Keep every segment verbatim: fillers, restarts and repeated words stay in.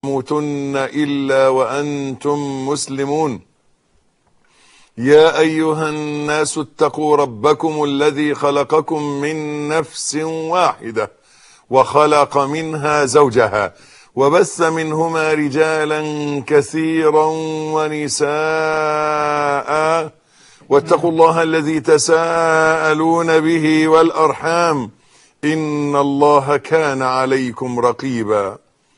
تموتن إلا وأنتم مسلمون. يا أيها الناس اتقوا ربكم الذي خلقكم من نفس واحدة وخلق منها زوجها وبث منهما رجالا كثيرا ونساء واتقوا الله الذي تساءلون به والأرحام إن الله كان عليكم رقيبا.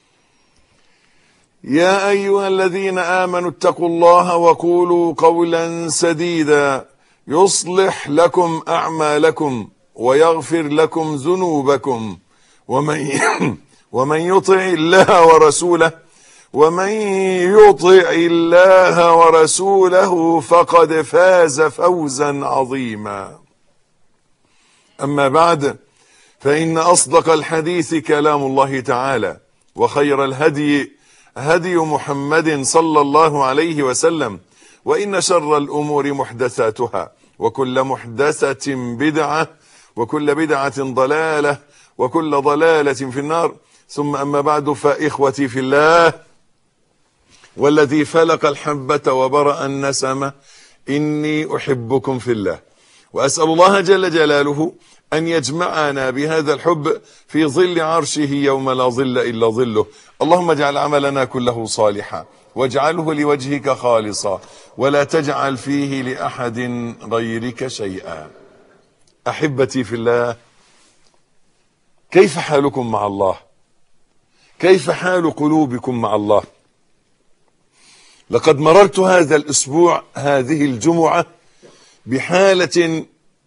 يا أيها الذين آمنوا اتقوا الله وقولوا قولا سديدا يصلح لكم أعمالكم ويغفر لكم ذنوبكم ومن ومن يطع الله ورسوله ومن يطع الله ورسوله فقد فاز فوزا عظيما. أما بعد، فإن أصدق الحديث كلام الله تعالى، وخير الهدي هدي محمد صلى الله عليه وسلم، وإن شر الأمور محدثاتها، وكل محدثة بدعة، وكل بدعة ضلالة، وكل ضلالة في النار. ثم أما بعد، فإخوتي في الله، والذي فلق الحبة وبرأ النسمة، إني أحبكم في الله، وأسأل الله جل جلاله أن يجمعنا بهذا الحب في ظل عرشه يوم لا ظل إلا ظله. اللهم اجعل عملنا كله صالحا، واجعله لوجهك خالصا، ولا تجعل فيه لأحد غيرك شيئا. أحبتي في الله، كيف حالكم مع الله؟ كيف حال قلوبكم مع الله؟ لقد مررت هذا الأسبوع، هذه الجمعة، بحالة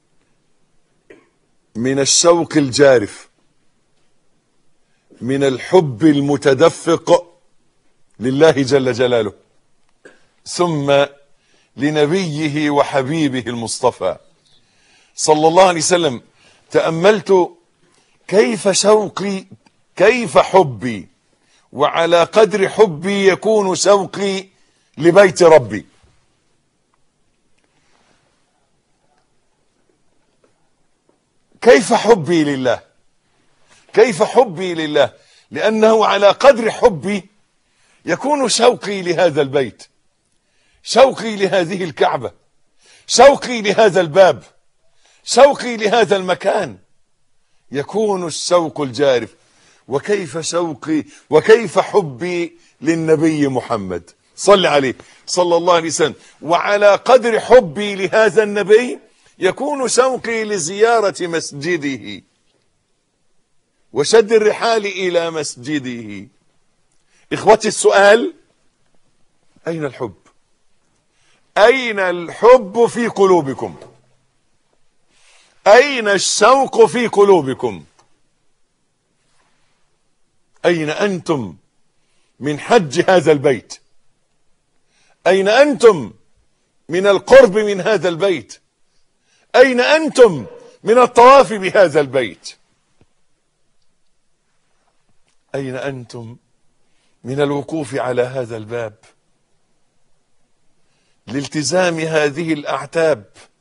من الشوق الجارف، من الحب المتدفق لله جل جلاله، ثم لنبيه وحبيبه المصطفى صلى الله عليه وسلم. تأملت كيف شوقي، كيف حبي، وعلى قدر حبي يكون شوقي لبيت ربي. كيف حبي لله، كيف حبي لله، لأنه على قدر حبي يكون شوقي لهذا البيت، شوقي لهذه الكعبة، شوقي لهذا الباب، شوقي لهذا المكان، يكون الشوق الجارف. وكيف شوقي وكيف حبي للنبي محمد صلى عليه صلى الله عليه وسلم. وعلى قدر حبي لهذا النبي يكون شوقي لزيارة مسجده وشد الرحال إلى مسجده. إخوتي، السؤال: أين الحب؟ أين الحب في قلوبكم؟ أين الشوق في قلوبكم؟ أين أنتم من حج هذا البيت؟ أين أنتم من القرب من هذا البيت؟ أين أنتم من الطواف بهذا البيت؟ أين أنتم من الوقوف على هذا الباب، لالتزام هذه الأعتاب،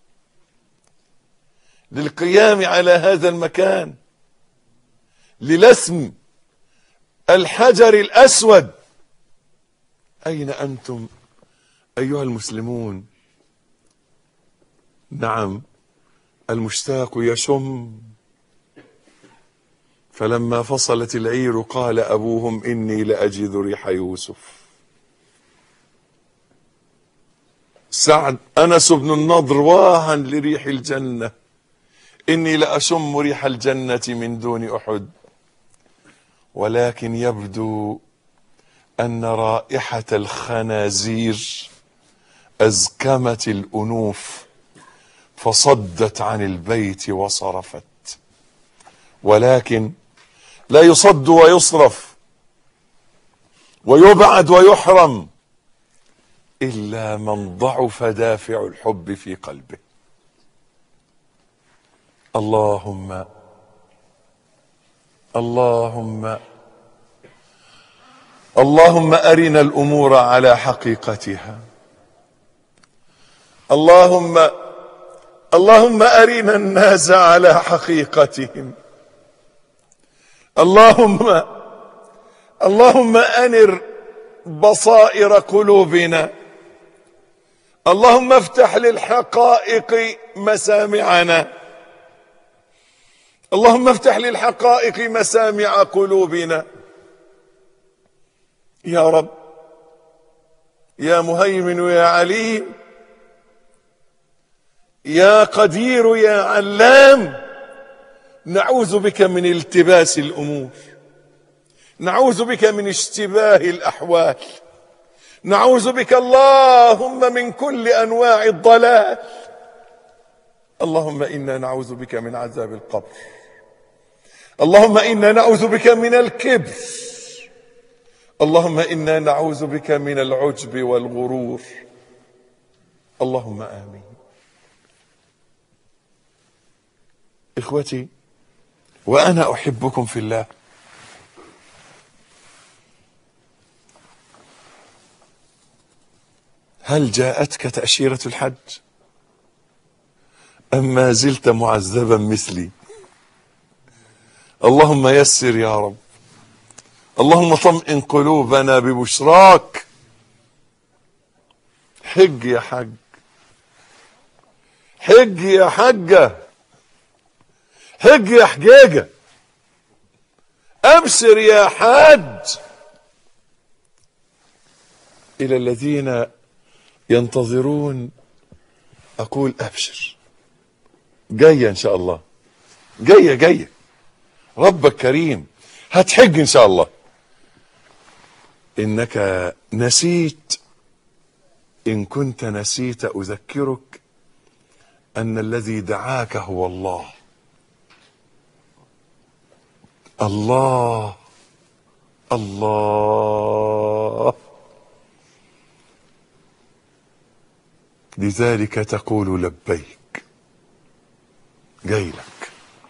للقيام على هذا المكان، للسم الحجر الأسود؟ أين أنتم أيها المسلمون؟ نعم، المشتاق يشم. فلما فصلت العير قال أبوهم إني لأجد ريح يوسف. سعد أنس بن النضر: واها لريح الجنة، إني لأشم ريح الجنة من دون أحد. ولكن يبدو أن رائحة الخنازير أزكمت الأنوف فصدت عن البيت وصرفت. ولكن لا يصد ويصرف ويبعد ويحرم إلا من ضعف دافع الحب في قلبه. اللهم اللهم اللهم أرنا الأمور على حقيقتها. اللهم اللهم أرنا الناس على حقيقتهم. اللهم اللهم أنر بصائر قلوبنا. اللهم افتح للحقائق مسامعنا. اللهم افتح للحقائق مسامع قلوبنا يا رب، يا مهيمن يا عليم، يا قدير يا علام. نعوذ بك من التباس الأمور، نعوذ بك من اشتباه الأحوال، نعوذ بك اللهم من كل أنواع الضلال. اللهم إنا نعوذ بك من عذاب القبر. اللهم إنا نعوذ بك من الكبر. اللهم إنا نعوذ بك من العجب والغرور. اللهم آمين. إخوتي وأنا أحبكم في الله، هل جاءتك تأشيرة الحج أم ما زلت معذبا مثلي؟ اللهم يسر يا رب. اللهم طمئن قلوبنا ببشراك. حج يا حج، حج يا حجة، حج يا حجاجة، أبشر يا حاج. إلى الذين ينتظرون أقول أبشر، جاية إن شاء الله، جاية جاية، ربك كريم، هتحج إن شاء الله. إنك نسيت، إن كنت نسيت أذكرك أن الذي دعاك هو الله. الله الله. لذلك تقول لبيك، جاي لك،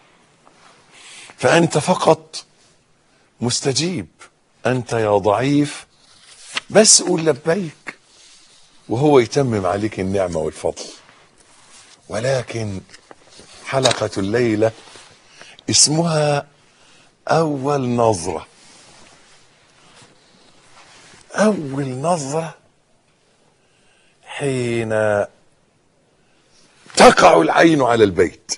فأنت فقط مستجيب. أنت يا ضعيف بس قول لبيك وهو يتمم عليك النعمة والفضل. ولكن حلقة الليلة اسمها أول نظرة. أول نظرة حين تقع العين على البيت.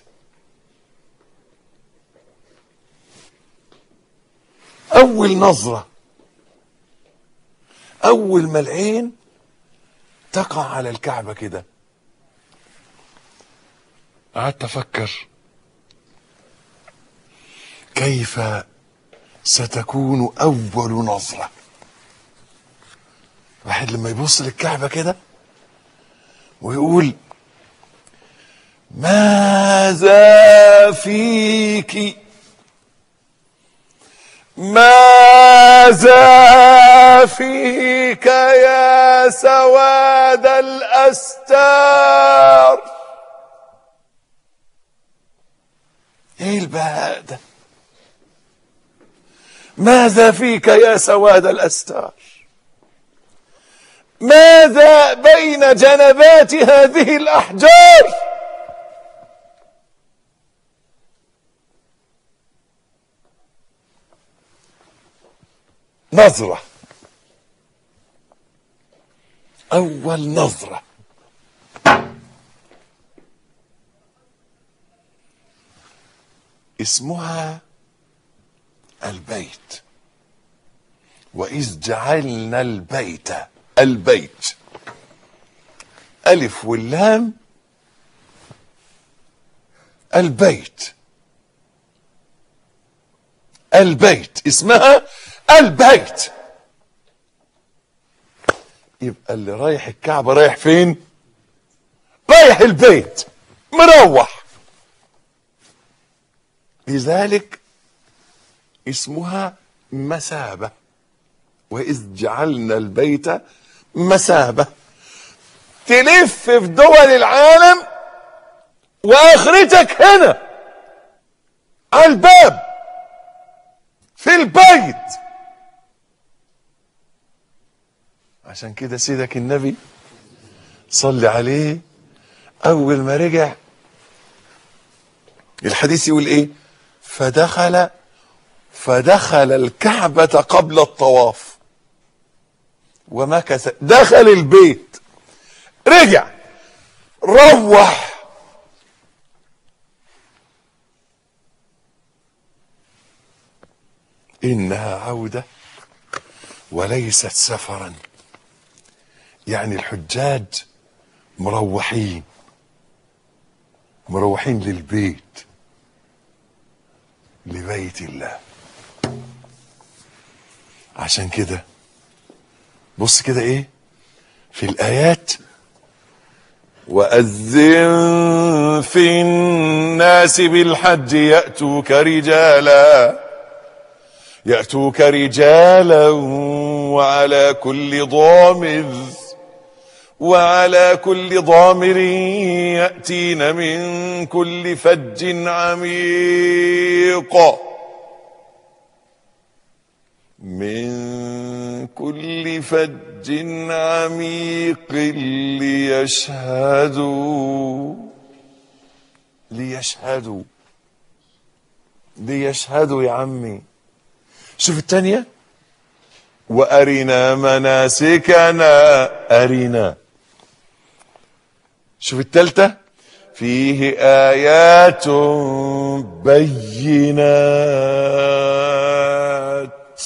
أول نظرة، أول ما العين تقع على الكعبة كده. قعدت أفكر كيف ستكون أول نظرة. واحد لما يبص للكعبة كده ويقول ماذا فيك، ماذا فيك يا سواد الأستار. ايه البهاء ده؟ ماذا فيك يا سواد الأستار؟ ماذا بين جنبات هذه الأحجار؟ نظرة، أول نظرة. اسمها البيت. وإذ جعلنا البيت، البيت ألف واللام، البيت، البيت اسمها البيت. يبقى اللي رايح الكعبة رايح فين؟ رايح البيت، مروح. لذلك اسمها مثابة. وإذ جعلنا البيت مثابة. تلف في دول العالم وآخرتك هنا على الباب في البيت. عشان كده سيدك النبي صلي عليه أول ما رجع الحديث يقول إيه؟ فدخل فدخل الكعبة قبل الطواف ومكث، دخل البيت، رجع، روح، إنها عودة وليست سفرا. يعني الحجاج مروحين مروحين للبيت، لبيت الله. عشان كده بص كده ايه في الآيات: وأذن في الناس بالحج يأتوك رجالا يأتوك رجالا وعلى كل ضامر وعلى كل ضامر يأتين من كل فج عميق من كل فج عميق ليشهدوا ليشهدوا ليشهدوا يا عمي. شوف الثانية: وأرنا مناسكنا، أرنا. شوف الثالثة: فيه آيات بينات.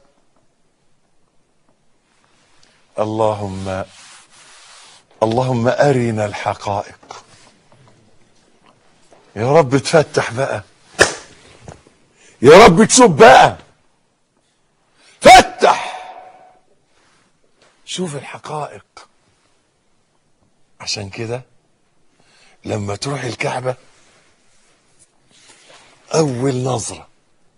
اللهم اللهم أرنا الحقائق يا رب. تفتح بقى يا رب، تشوف بقى، فتح، شوف الحقائق. عشان كده لما تروح الكعبة أول نظرة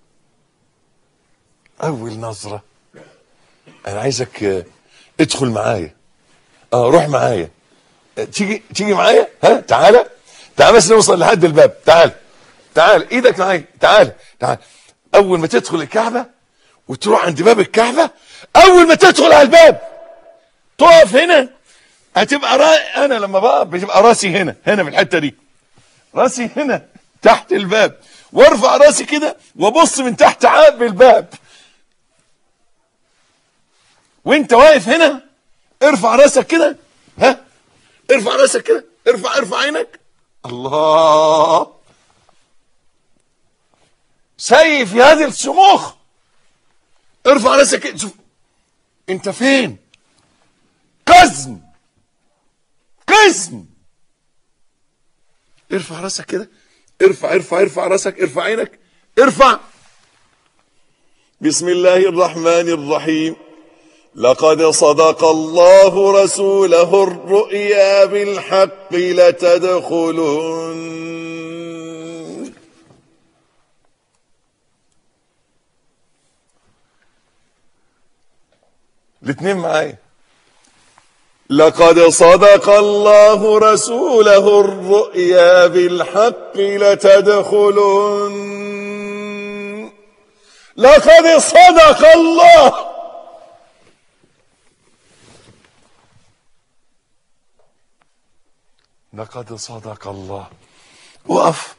أول نظرة أنا عايزك ادخل معايا، اه روح معايا، تيجي تيجي معايا، ها تعالى تعالى بس نوصل لحد الباب. تعال تعال ايدك معايا، تعال تعال. أول ما تدخل الكعبة وتروح عند باب الكعبة، أول ما تدخل على الباب تقف هنا، هتبقى را... انا لما بقف بتبقى راسي هنا هنا في الحته دي، راسي هنا تحت الباب، وارفع راسي كده وابص من تحت عاب الباب. وانت واقف هنا ارفع راسك كده، ها ارفع راسك كده، ارفع ارفع عينك. الله، سيف في هذه الشموخ، ارفع راسك كده، شوف انت فين. قزم قزم، ارفع راسك كده، ارفع ارفع ارفع راسك، ارفع عينك، ارفع. بسم الله الرحمن الرحيم. لقد صدق الله رسوله الرؤيا بالحق لتدخلن. الاثنين معايا. لقد صدق الله رسوله الرؤيا بالحق لتدخلن. لقد صدق الله. لقد صدق الله. وقف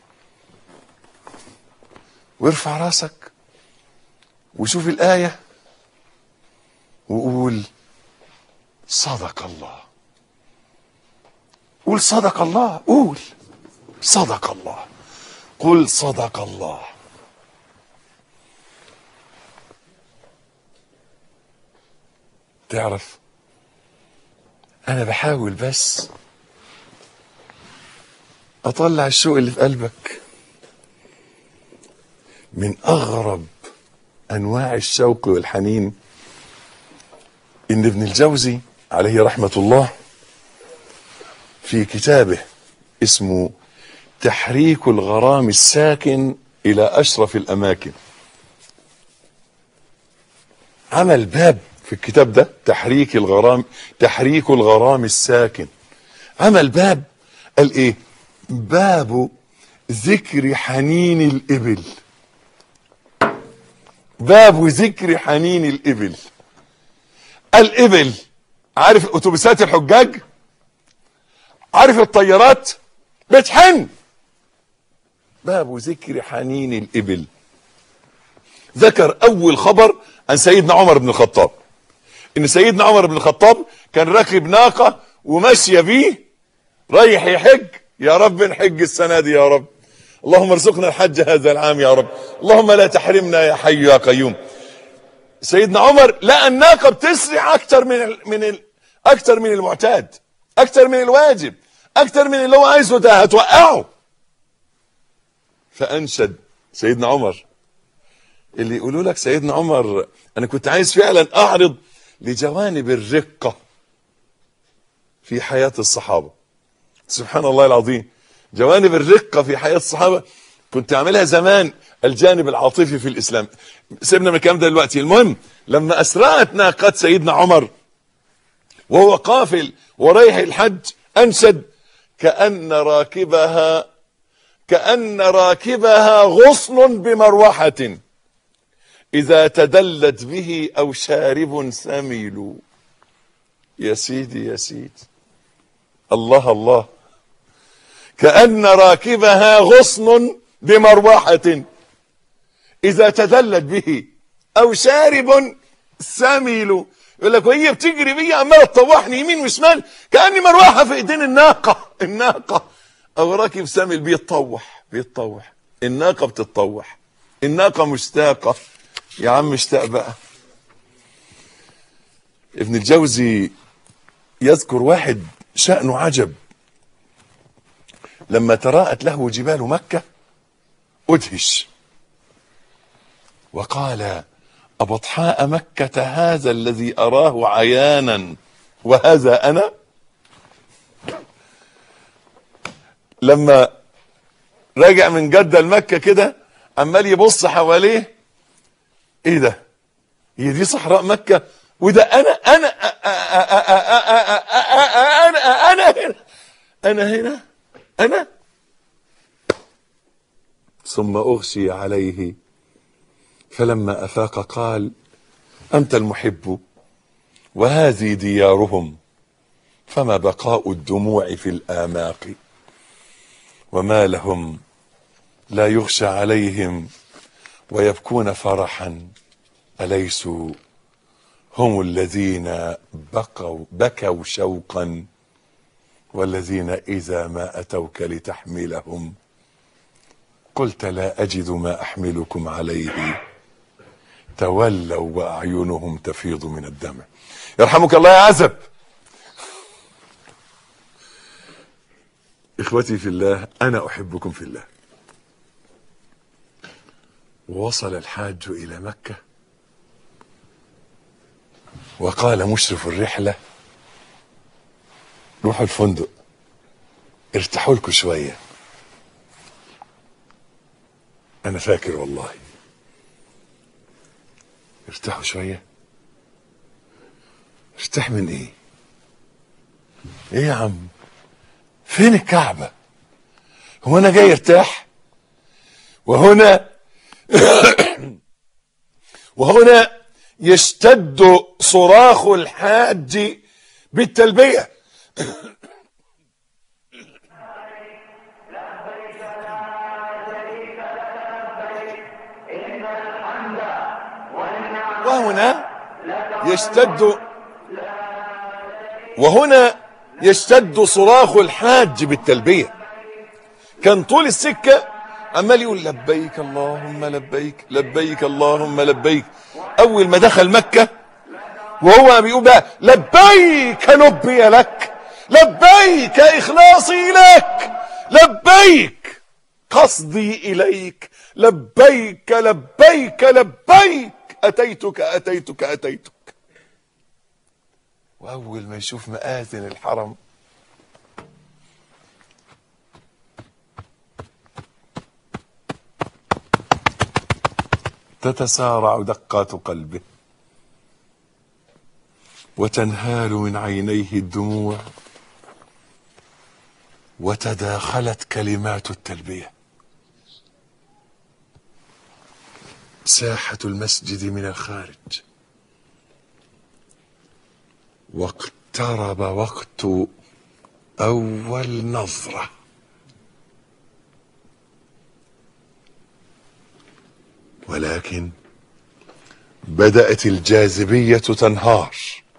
وارفع راسك وشوف الآية وقول صدق الله. قول صدق الله، قول صدق الله، قل صدق الله. تعرف انا بحاول بس اطلع الشوق اللي في قلبك. من اغرب انواع الشوق والحنين ان ابن الجوزي عليه رحمة الله في كتابه اسمه تحريك الغرام الساكن الى اشرف الاماكن عمل باب في الكتاب ده، تحريك الغرام تحريك الغرام الساكن. عمل باب قال ايه؟ باب ذكر حنين الإبل. باب ذكر حنين الإبل. الإبل، عارف أتوبيسات الحجاج؟ عارف الطيارات؟ بتحن. باب ذكر حنين الإبل. ذكر اول خبر عن سيدنا عمر بن الخطاب، ان سيدنا عمر بن الخطاب كان راكب ناقة وماشية بيه رايح يحج. يا رب نحج السنة دي يا رب، اللهم ارزقنا الحج هذا العام يا رب، اللهم لا تحرمنا يا حي يا قيوم. سيدنا عمر لقى الناقة بتسرع اكتر من ال من ال اكتر من المعتاد، اكتر من الواجب، اكتر من اللي هو عايزه، ده هتوقعه. فانشد سيدنا عمر، اللي يقولوا لك سيدنا عمر انا كنت عايز فعلا اعرض لجوانب الرقة في حياة الصحابة. سبحان الله العظيم، جوانب الرقة في حياة الصحابة كنت اعملها زمان، الجانب العاطفي في الاسلام. سيبنا من الكلام ده دلوقتي. المهم لما اسرعت ناقة سيدنا عمر وهو قافل ورايح الحج، انشد كأن راكبها كأن راكبها غصن بمروحة إذا تدلت به أو شارب سميل. يا سيدي يا سيدي، الله الله. كأن راكبها غصن بمروحة إذا تدلت به أو شارب سميل. يقول لك وهي بتجري بيا عمالة تطوحني يمين وشمال كأني مروحة في إيدين الناقة. الناقة أو راكب سميل بيتطوح بيتطوح، الناقة بتتطوح، الناقة مشتاقة. يا عم اشتاق بقى. ابن الجوزي يذكر واحد شأنه عجب، لما تراءت له جبال مكة أدهش وقال أبطحاء مكة هذا الذي أراه عيانا وهذا أنا. لما راجع من جدة لمكة كده عمال يبص حواليه، ايه ده؟ هي دي صحراء مكة وده انا انا انا انا هنا انا هنا انا. ثم اغشي عليه فلما افاق قال انت المحب وهذه ديارهم، فما بقاء الدموع في الآماق وما لهم لا يغشى عليهم ويبكون فرحا، أليسوا هم الذين بقوا بكوا شوقا والذين إذا ما أتوك لتحملهم قلت لا أجد ما أحملكم عليه تولوا وأعينهم تفيض من الدمع. يرحمك الله يا عزب. إخوتي في الله، أنا أحبكم في الله. ووصل الحاج إلى مكة وقال مشرف الرحلة روحوا الفندق ارتاحوا لكم شوية. أنا فاكر والله، ارتاحوا شوية. ارتاح من ايه؟ ايه يا عم؟ فين الكعبة؟ هو انا جاي ارتاح؟ وهنا وهنا يشتد صراخ الحاج بالتلبية. وهنا يشتد وهنا يشتد صراخ الحاج بالتلبية. كان طول السكة عمال يقول لبيك اللهم لبيك لبيك اللهم لبيك. اول ما دخل مكة وهو بيقول بقى لبيك لبي لك، لبيك اخلاصي لك، لبيك قصدي اليك، لبيك لبيك لبيك اتيتك اتيتك اتيتك. واول ما يشوف مآذن الحرم تتسارع دقات قلبه وتنهال من عينيه الدموع وتداخلت كلمات التلبية. ساحة المسجد من الخارج، واقترب وقت أول نظرة. ولكن بدأت الجاذبية تنهار،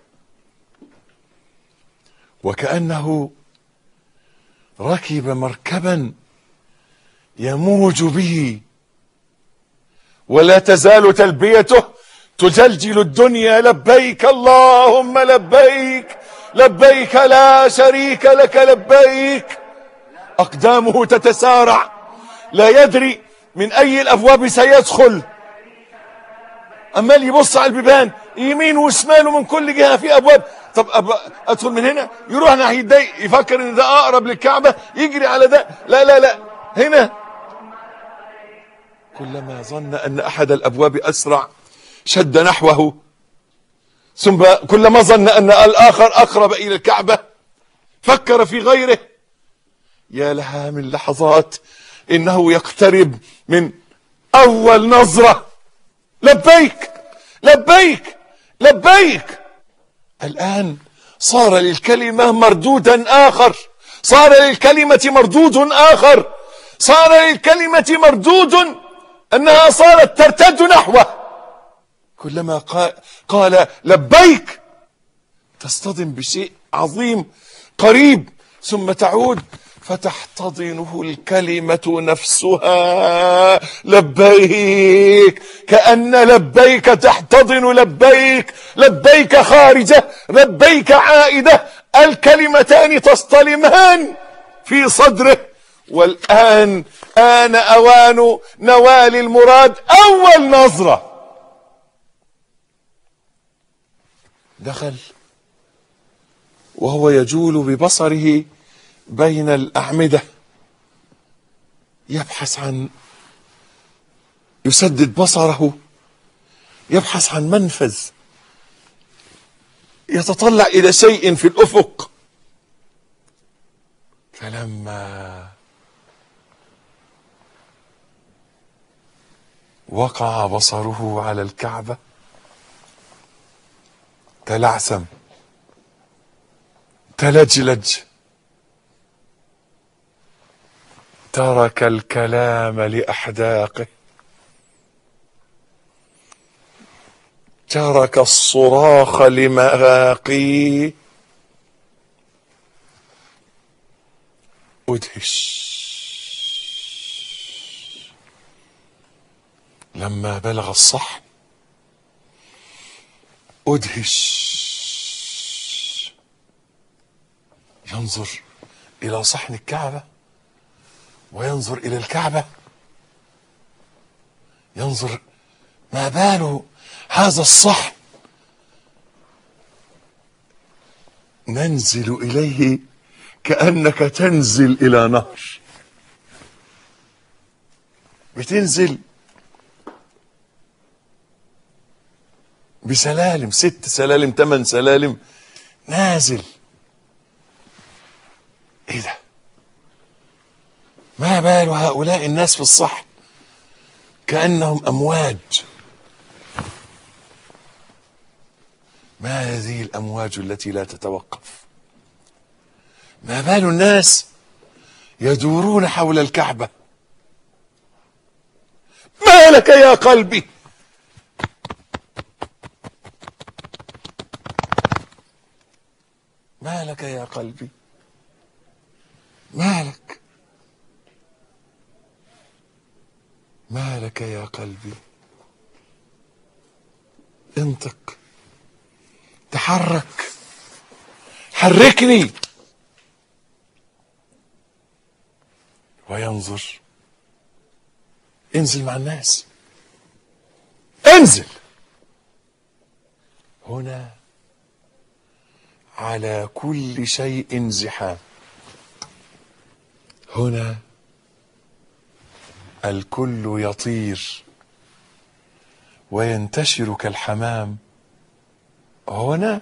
وكأنه ركب مركبا يموج به، ولا تزال تلبيته تجلجل الدنيا: لبيك اللهم لبيك، لبيك لا شريك لك لبيك. أقدامه تتسارع، لا يدري من أي الأبواب سيدخل، أمال يبص على البيبان يمين وشمال ومن كل جهة في أبواب. طب أدخل من هنا، يروح ناحية ده يفكر إن ده أقرب للكعبة، يجري على ده، لا لا لا هنا. كلما ظن أن أحد الأبواب أسرع شد نحوه، ثم كلما ظن أن الآخر أقرب إلى الكعبة فكر في غيره. يا لها من لحظات إنه يقترب من أول نظرة: لبيك لبيك لبيك. الآن صار للكلمة مردودا آخر، صار للكلمة مردود آخر، صار للكلمة مردود أنها صارت ترتد نحوه. كلما قال لبيك تصطدم بشيء عظيم قريب، ثم تعود فتحتضنه الكلمة نفسها: لبيك. كأن لبيك تحتضن لبيك، لبيك خارجة، لبيك عائدة، الكلمتان تصطلمان في صدره. والآن آن أوان نوال المراد. أول نظرة دخل وهو يجول ببصره بين الأعمدة، يبحث عن، يسدد بصره، يبحث عن منفذ، يتطلع إلى شيء في الأفق. فلما وقع بصره على الكعبة تلعثم، تلجلج، ترك الكلام لأحداقه، ترك الصراخ لمغاقيه، أدهش لما بلغ الصحن، أدهش ينظر إلى صحن الكعبة، وينظر إلى الكعبة، ينظر ما بال هذا الصحن ننزل إليه كأنك تنزل إلى نهر. بتنزل بسلالم، ست سلالم، ثمان سلالم، نازل. ايه ده؟ ما بال هؤلاء الناس في الصحن كأنهم أمواج. ما هذه الأمواج التي لا تتوقف؟ ما بال الناس يدورون حول الكعبة؟ ما لك يا قلبي؟ ما لك يا قلبي؟ ما لك؟ ما لك يا قلبي؟ انطق، تحرك، حركني. وينظر، انزل مع الناس، انزل. هنا على كل شيء زحام، هنا الكل يطير وينتشر كالحمام، هنا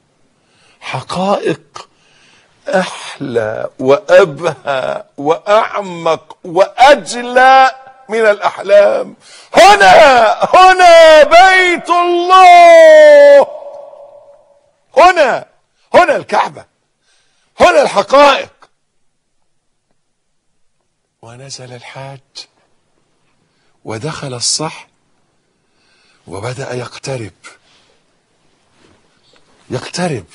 حقائق أحلى وأبهى وأعمق وأجلى من الأحلام. هنا هنا بيت الله، هنا هنا الكعبة، هنا الحقائق. ونزل الحاج ودخل الصحن وبدأ يقترب يقترب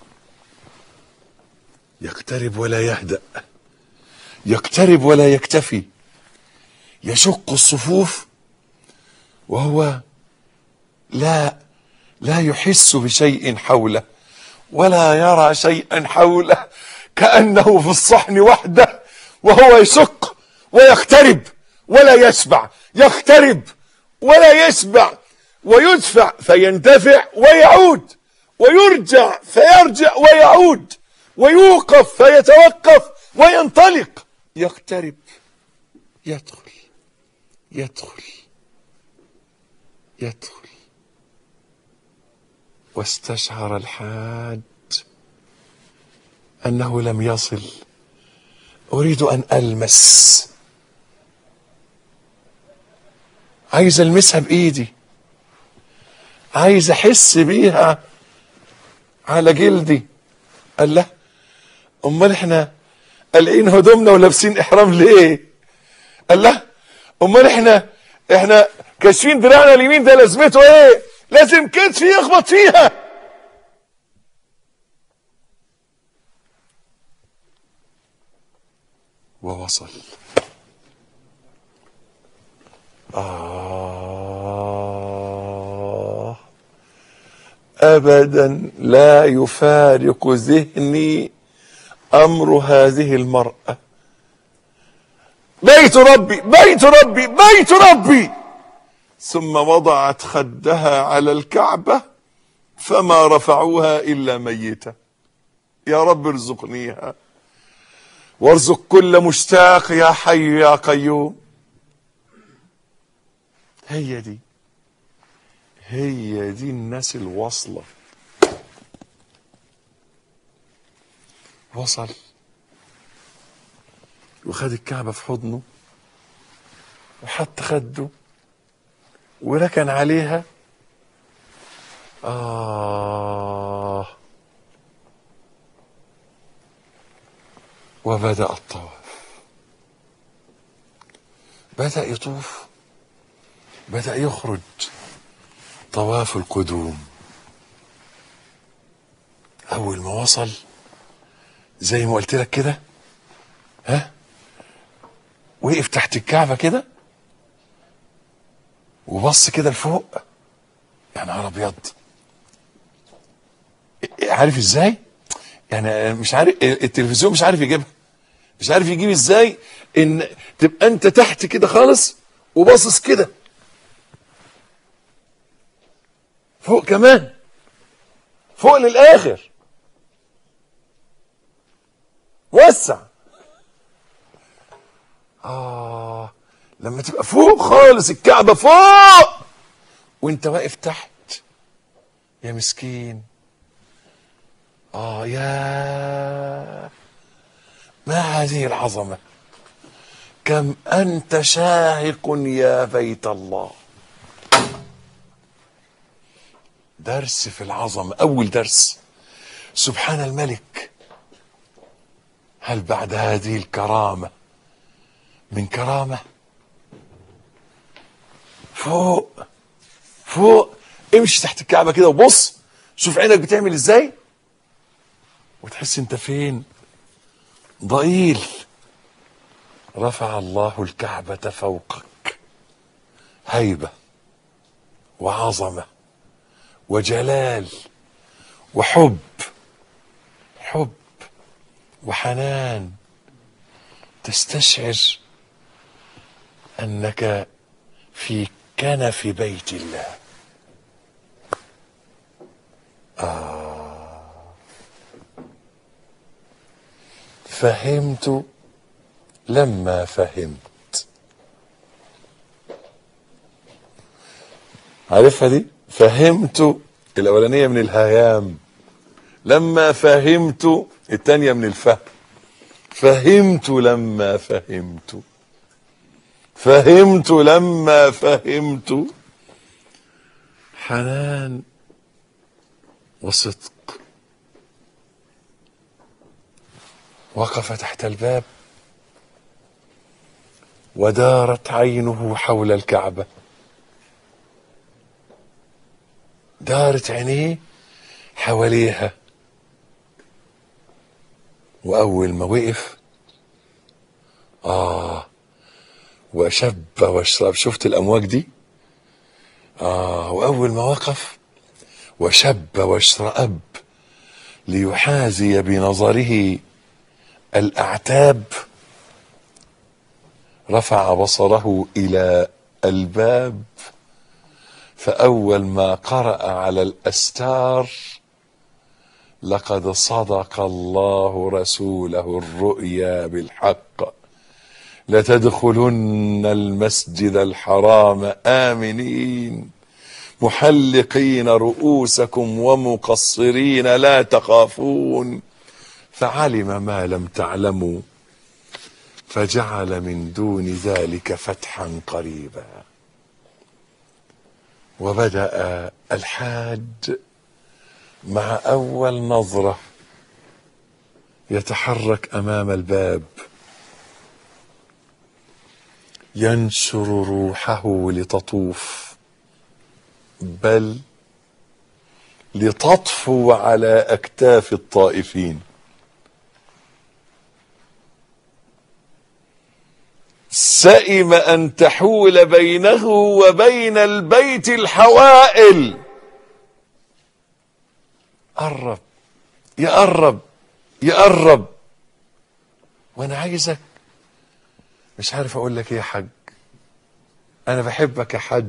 يقترب ولا يهدأ، يقترب ولا يكتفي، يشق الصفوف وهو لا لا يحس بشيء حوله ولا يرى شيئا حوله، كأنه في الصحن وحده وهو يشق ويقترب ولا يشبع، يقترب ولا يشبع، ويدفع فيندفع ويعود، ويرجع فيرجع ويعود، ويوقف فيتوقف وينطلق، يقترب، يدخل يدخل يدخل. واستشعر الحاج أنه لم يصل. أريد أن ألمس، عايز ألمسها بإيدي، عايز أحس بيها على جلدي. قال له أمال إحنا قلعين هدومنا ولابسين إحرام ليه؟ قال له أمال إحنا إحنا كاشفين دراعنا اليمين، ده لازمته إيه؟ لازم كتفي يخبط فيها. ووصل. آه أبدا لا يفارق ذهني أمر هذه المرأة. بيت ربي بيت ربي بيت ربي. ثم وضعت خدها على الكعبة فما رفعوها إلا ميتة. يا رب ارزقنيها وارزق كل مشتاق يا حي يا قيوم. هي دي هي دي الناس الواصلة. وصل وخد الكعبة في حضنه وحط خده وركن عليها. آه وبدأ الطواف. بدأ يطوف، بدأ يخرج. طواف القدوم. أول ما وصل زي ما قلت لك كده، ها، وقف تحت الكعبة كده وبص كده لفوق. يا نهار أبيض، عارف ازاي؟ يعني مش عارف، التلفزيون مش عارف يجيبها، مش عارف يجيب ازاي ان تبقى انت تحت كده خالص وباصص كده فوق، كمان فوق للاخر، وسع. اه لما تبقى فوق خالص، الكعبة فوق وانت واقف تحت، يا مسكين. اه يا ما هذه العظمة، كم أنت شاهق يا بيت الله. درس في العظمة، أول درس. سبحان الملك، هل بعد هذه الكرامة من كرامة؟ فوق فوق، امشي تحت الكعبة كده وبص، شوف عينك بتعمل ازاي وتحس انت فين. ضئيل. رفع الله الكعبة فوقك، هيبة وعظمة وجلال وحب، حب وحنان. تستشعر أنك في كنف بيت الله. آه فهمت لما فهمت. عارفها دي؟ فهمت الأولانية من الهيام، لما فهمت الثانية من الفهم. فهمت لما فهمت، فهمت لما فهمت. حنان وصدق. وقف تحت الباب ودارت عينه حول الكعبة. دارت عينيه حواليها، وأول ما وقف آه وشب واشرب، شفت الأمواج دي؟ آه وأول ما وقف وشب واشرأب ليحازي بنظره الأعتاب، رفع بصره إلى الباب، فأول ما قرأ على الأستار: لقد صدق الله رسوله الرؤيا بالحق لتدخلن المسجد الحرام آمنين محلقين رؤوسكم ومقصرين لا تخافون فعلم ما لم تعلموا فجعل من دون ذلك فتحا قريبا. وبدأ الحاج مع أول نظرة يتحرك أمام الباب، ينشر روحه لتطوف، بل لتطفو على أكتاف الطائفين. سئم أن تحول بينه وبين البيت الحوائل. قرب يقرب يقرب، وانا عايزك، مش عارف اقول لك ايه يا حاج، انا بحبك يا حج،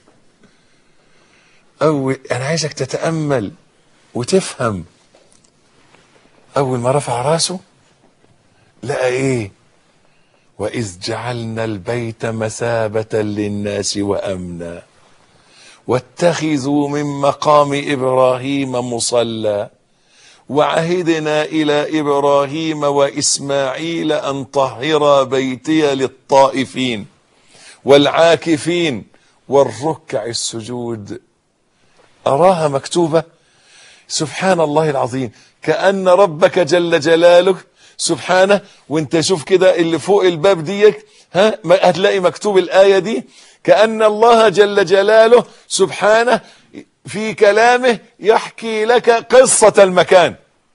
او انا عايزك تتأمل وتفهم. اول ما رفع راسه لقى ايه؟ وإذ جعلنا البيت مثابة للناس وأمنا واتخذوا من مقام إبراهيم مصلى وعهدنا إلى إبراهيم وإسماعيل أن طهرا بيتي للطائفين والعاكفين والركع السجود. أراها مكتوبة، سبحان الله العظيم، كأن ربك جل جلاله سبحانه، وانت شوف كده اللي فوق الباب ديك، ها هتلاقي مكتوب الآية دي، كأن الله جل جلاله سبحانه في كلامه يحكي لك قصة المكان.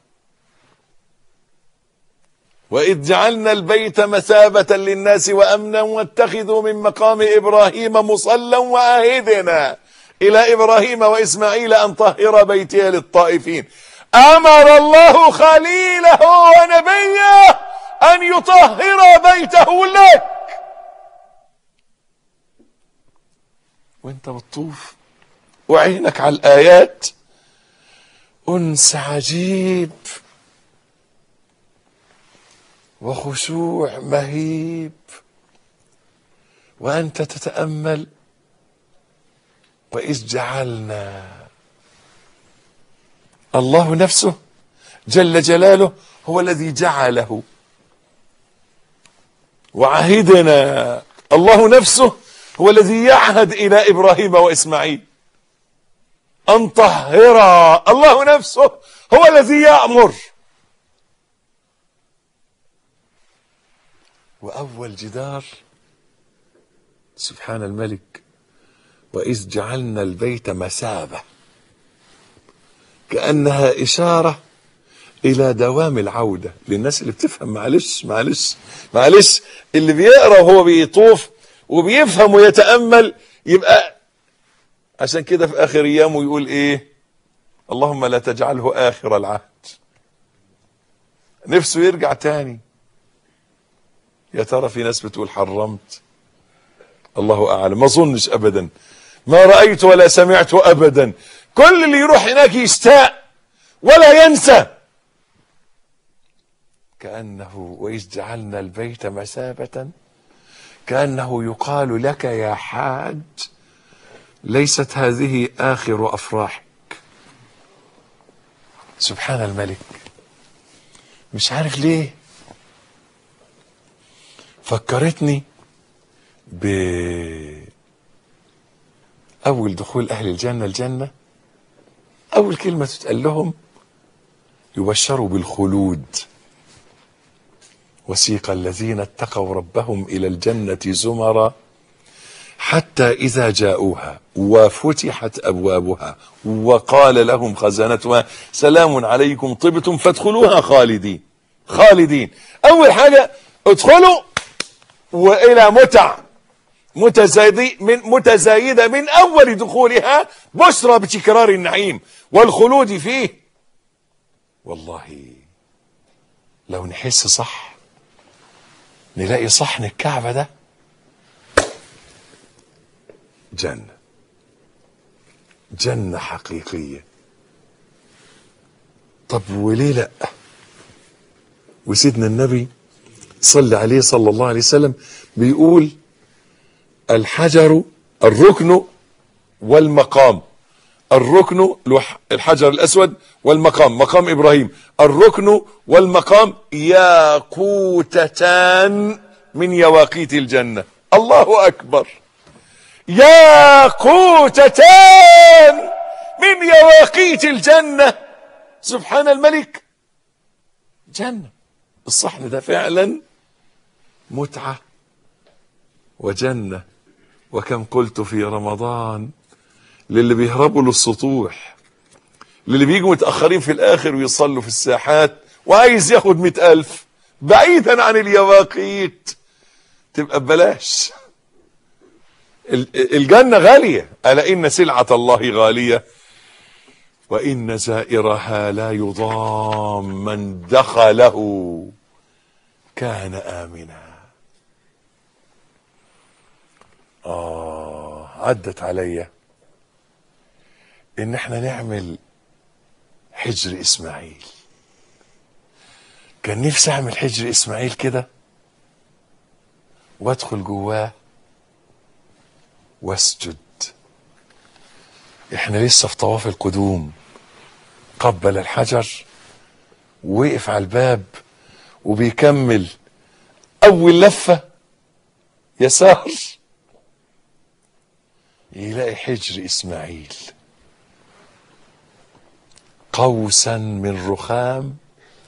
وإذ جعلنا البيت مثابة للناس وأمنا واتخذوا من مقام إبراهيم مصلى وعهدنا إلى إبراهيم وإسماعيل أن طهر بيتي للطائفين. أمر الله خليله ونبيه أن يطهر بيته لك، وانت بتطوف وعينك على الآيات، أنس عجيب وخشوع مهيب، وأنت تتأمل. وإذ جعلنا، الله نفسه جل جلاله هو الذي جعله، وعهدنا، الله نفسه هو الذي يعهد إلى إبراهيم وإسماعيل أن طهرا، الله نفسه هو الذي يأمر. وأول جدار سبحان الملك، وإذ جعلنا البيت مثابة، كأنها إشارة إلى دوام العودة للناس اللي بتفهم. معلش معلش معلش اللي بيقرأ وهو بيطوف وبيفهم ويتأمل، يبقى عشان كده في آخر أيامه يقول إيه؟ اللهم لا تجعله آخر العهد. نفسه يرجع تاني. يا ترى في ناس بتقول حرمت؟ الله أعلم، ما أظنش أبدا، ما رأيت ولا سمعت أبدا. كل اللي يروح هناك يشتاق ولا ينسى. كأنه وإذ جعلنا البيت مثابة، كأنه يقال لك يا حاج ليست هذه آخر أفراحك. سبحان الملك. مش عارف ليه فكرتني بأول دخول أهل الجنة الجنة، أول كلمة تتقال لهم يبشروا بالخلود. وسيق الذين اتقوا ربهم إلى الجنة زمرا حتى إذا جاءوها وفتحت أبوابها وقال لهم خزنتها سلام عليكم طبتم فادخلوها خالدين. خالدين أول حاجة ادخلوا وإلى متع متزايدة من متزايدة من أول دخولها بشرى بتكرار النعيم والخلود فيه. والله لو نحس صح نلاقي صحن الكعبة ده جنة، جنة حقيقية. طب وليه لا؟ وسيدنا النبي صلى عليه صلى الله عليه وسلم بيقول الحجر الركن والمقام. الركن الحجر الأسود والمقام مقام إبراهيم. الركن والمقام ياقوتتان من يواقيت الجنة. الله أكبر. ياقوتتان من يواقيت الجنة. سبحان الملك. جنة. الصحن ده فعلا متعة وجنة. وكم قلت في رمضان للي بيهربوا للسطوح، للي بيجوا متأخرين في الآخر ويصلوا في الساحات وعايز ياخد مئة ألف بعيدا عن اليواقيت تبقى ببلاش. الجنة غالية. ألا إن سلعة الله غالية وإن زائرها لا يضام من دخله كان آمنا. آه عدت عليا إن احنا نعمل حجر إسماعيل. كان نفسي أعمل حجر إسماعيل كده وأدخل جواه واسجد. احنا لسه في طواف القدوم. قبل الحجر ووقف على الباب وبيكمل أول لفة يسار يلاقي حجر إسماعيل قوسا من رخام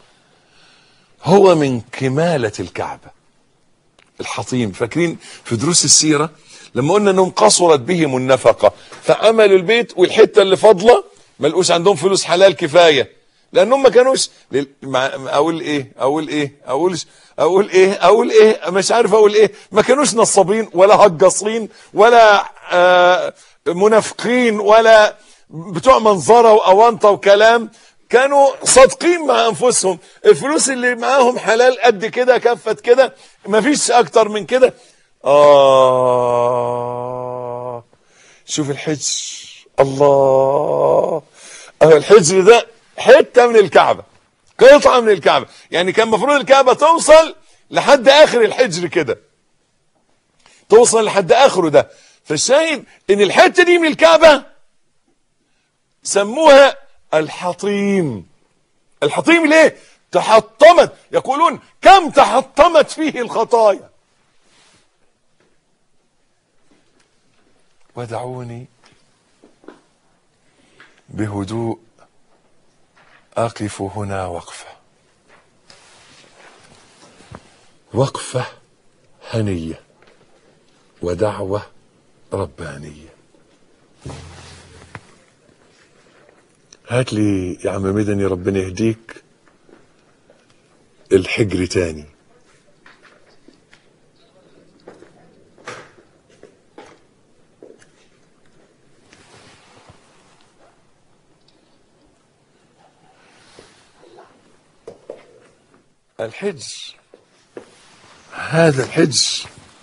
هو من كمالة الكعبة. الحطيم. فاكرين في دروس السيرة لما قلنا انهم قصرت بهم النفقة فعملوا البيت والحتة اللي فاضلة ما لقوش عندهم فلوس حلال كفاية لانهم ما كانوش اقول ايه اقول ايه اقول اقول ايه اقول ايه مش عارف اقول ايه. ما كانوش نصابين ولا هجاصين ولا آه منافقين ولا بتوع منظرة واونطة وكلام. كانوا صادقين مع انفسهم. الفلوس اللي معاهم حلال قد كده كفت كده مفيش اكتر من كده. آه شوف الحجر. الله. أهو الحجر ده حتة من الكعبة قطعة من الكعبة. يعني كان مفروض الكعبة توصل لحد آخر الحجر كده توصل لحد آخره ده. فالشاهد إن الحتة دي من الكعبة سموها الحطيم. الحطيم ليه؟ تحطمت. يقولون كم تحطمت فيه الخطايا. ودعوني بهدوء أقف هنا وقفة وقفة هنية ودعوة ربانية. هات لي يا عم مدني ربنا يهديك الحجر تاني. الحجر هذا الحجر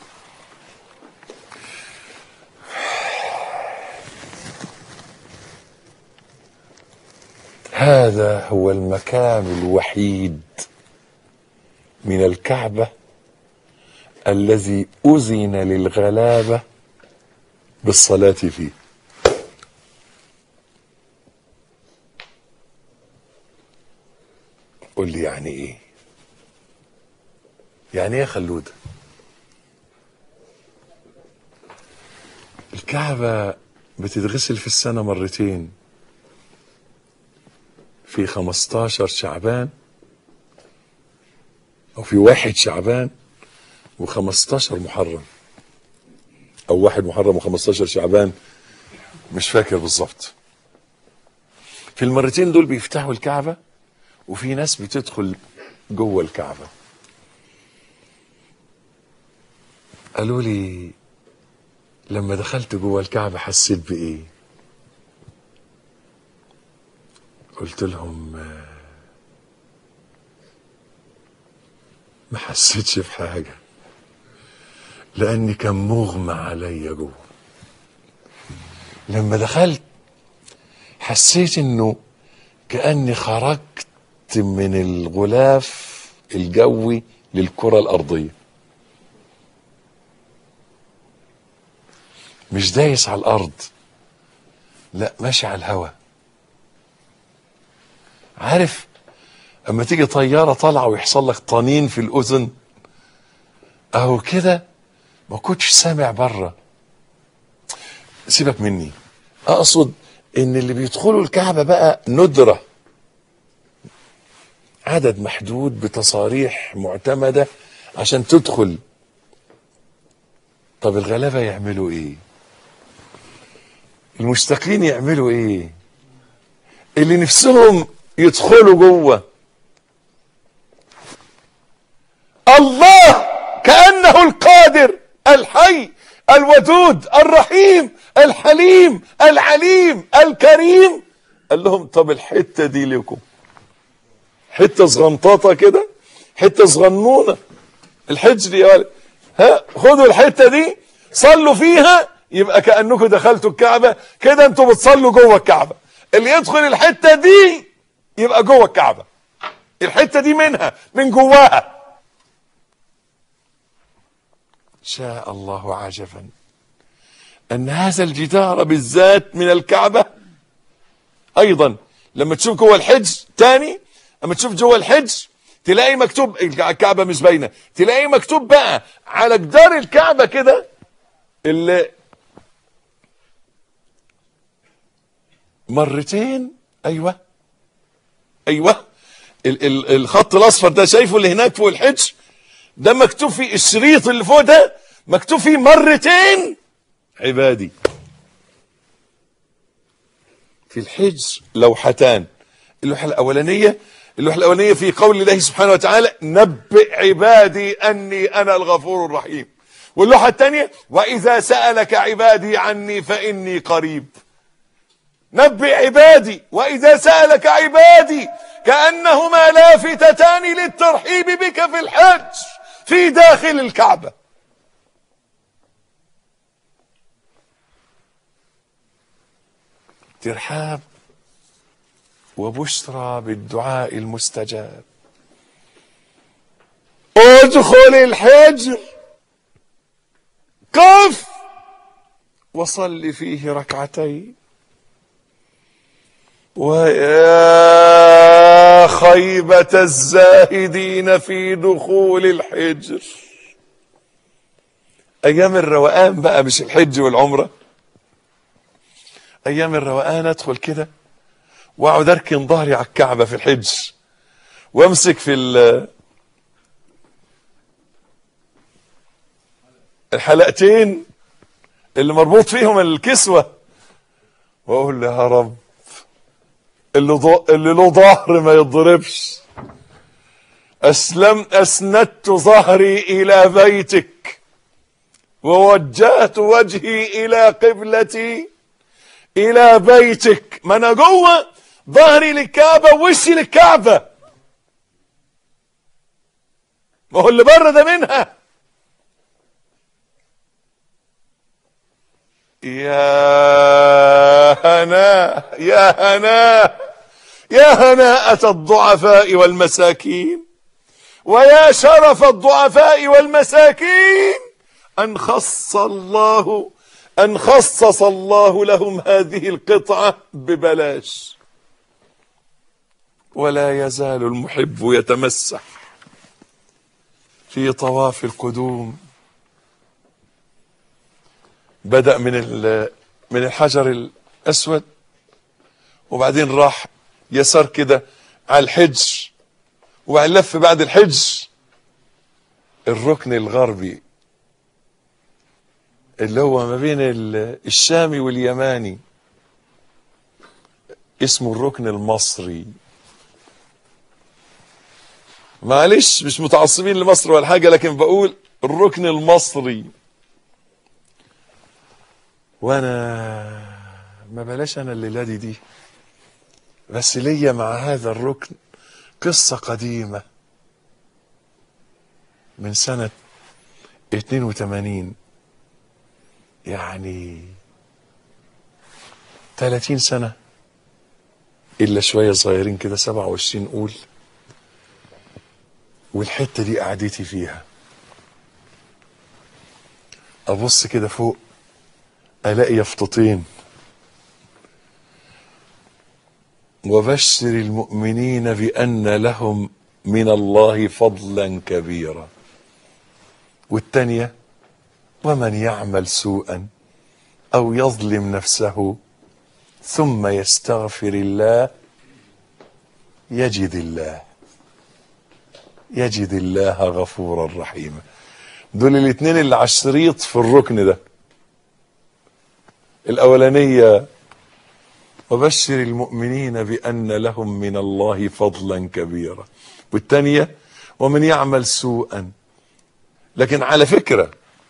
هذا هو المكان الوحيد من الكعبة الذي أذن للغلابة بالصلاة فيه. قل لي يعني ايه؟ يعني ايه خلودة؟ الكعبة بتتغسل في السنة مرتين، في خمستاشر شعبان او في واحد شعبان وخمستاشر محرم. او واحد محرم وخمستاشر شعبان، مش فاكر بالظبط. في المرتين دول بيفتحوا الكعبة وفي ناس بتدخل جوه الكعبة. قالوا لي لما دخلت جوه الكعبة حسيت بإيه؟ قلت لهم ما حسيتش بحاجة، لأني كان مغمى عليا جوه. لما دخلت حسيت إنه كأني خرجت من الغلاف الجوي للكرة الأرضية، مش دايس على الأرض، لا ماشي على الهواء. عارف اما تيجي طيارة طالعة ويحصل لك طنين في الأذن اهو كده، ما كنتش سامع بره. سيبك مني، اقصد ان اللي بيدخلوا الكعبة بقى ندرة، عدد محدود بتصاريح معتمدة عشان تدخل. طب الغلابة يعملوا ايه؟ المشتاقين يعملوا ايه؟ اللي نفسهم يدخلوا جوه. الله كأنه القادر الحي الودود الرحيم الحليم العليم الكريم قال لهم طب الحتة دي لكم، حتة صغنطاطة كده، حتة صغنونة، الحج دي يا ها خدوا الحتة دي صلوا فيها، يبقى كأنكم دخلتوا الكعبة كده، انتوا بتصلوا جوه الكعبة. اللي يدخل الحتة دي يبقى جوه الكعبة، الحتة دي منها من جواها. شاء الله عجبا ان هذا الجدار بالذات من الكعبة ايضا لما تشوف جوه الحج تاني، لما تشوف جوه الحج تلاقي مكتوب، الكعبة مش باينة، تلاقي مكتوب بقى على جدار الكعبة كده اللي مرتين، ايوه ايوه ال ال الخط الاصفر ده شايفه اللي هناك فوق الحج ده، مكتوب فيه الشريط اللي فوق ده مكتوب فيه مرتين عبادي. في الحج لوحتان، اللوحة الأولانية اللوحة الأولانية في قول الله سبحانه وتعالى نبئ عبادي أني أنا الغفور الرحيم، واللوحة الثانية وإذا سألك عبادي عني فإني قريب. نبئ عبادي وإذا سألك عبادي كأنهما لافتتان للترحيب بك في الحج في داخل الكعبة. ترحاب وبشرى بالدعاء المستجاب. ادخل الحجر قف وصل فيه ركعتين، ويا خيبة الزاهدين في دخول الحجر. ايام الروقان بقى، مش الحج والعمرة، ايام الروقان ادخل كده واقعد اركن ظهري على الكعبة في الحج وامسك في الحلقتين اللي مربوط فيهم الكسوة واقول يا رب اللي, ضو... اللي له ظهر ما يضربش. اسلم اسندت ظهري الى بيتك ووجهت وجهي الى قبلتي الى بيتك. ما انا جوه ظهري للكعبة ووشي للكعبة، ما هو اللي بره ده منها. يا هنا يا هنا يا هناءة الضعفاء والمساكين، ويا شرف الضعفاء والمساكين أن خص الله أن خصص الله لهم هذه القطعة ببلاش. ولا يزال المحب يتمسح في طواف القدوم. بدأ من من الحجر الأسود وبعدين راح يسار كده على الحج، وبعدين لف بعد الحج الركن الغربي اللي هو ما بين الشامي واليماني، اسمه الركن المصري. معلش مش متعصبين لمصر ولا حاجة، لكن بقول الركن المصري. وانا ما بلاش انا الليلة دي دي بس ليا مع هذا الركن قصة قديمة من سنة اتنين وتمانين، يعني تلاتين سنة إلا شوية صغيرين كده، سبعة وعشرين قول. والحتة دي قعدتي فيها، أبص كده فوق ألاقي يافطتين: وبشر المؤمنين بأن لهم من الله فضلا كبيرا. والتانية: ومن يعمل سوءا أو يظلم نفسه ثم يستغفر الله يجد الله يجد الله غفورا رحيما. دول الاثنين اللي على الشريط في الركن ده. الأولانية: وبشر المؤمنين بأن لهم من الله فضلا كبيرا. والثانية: ومن يعمل سوءا. لكن على فكرة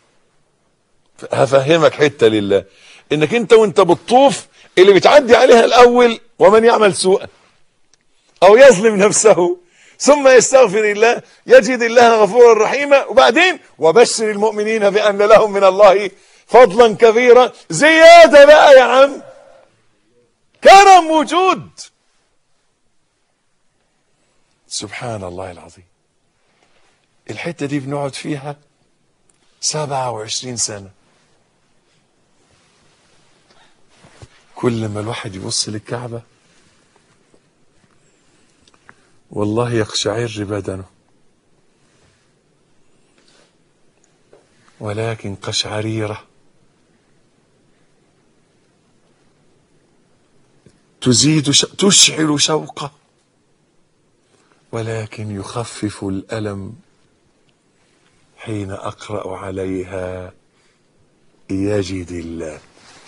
هفهمك حتة لله، انك انت وانت بتطوف اللي بتعدي عليها الاول ومن يعمل سوءا او يظلم نفسه ثم يستغفر الله يجد الله غفورا رحيما، وبعدين وبشر المؤمنين بأن لهم من الله فضلا كبيرا. زيادة بقى يا عم، كرم وجود. سبحان الله العظيم. الحتة دي بنقعد فيها سبعة وعشرين سنة. كل ما الواحد يبص للكعبة والله يقشعر بدنه، ولكن قشعريرة تزيد ش... تشعل شوقه، ولكن يخفف الألم حين أقرأ عليها يجد الله.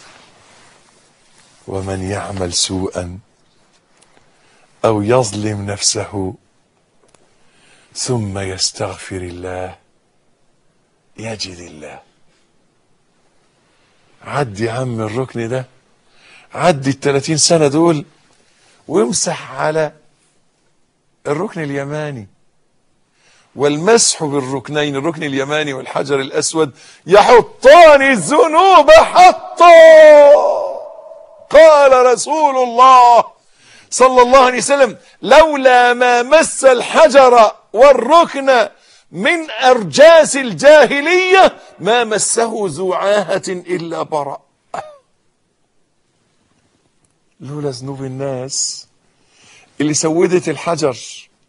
ومن يعمل سوءا أو يظلم نفسه ثم يستغفر الله يجد الله. عدي يا عم الركن ده، عدي الثلاثين سنة دول وامسح على الركن اليماني. والمسح بالركنين، الركن اليماني والحجر الأسود، يحطان الذنوب حطا. قال رسول الله صلى الله عليه وسلم: لولا ما مس الحجر والركن من أرجاس الجاهلية ما مسه ذو عاهة إلا برأ. لولا ذنوب الناس اللي سودت الحجر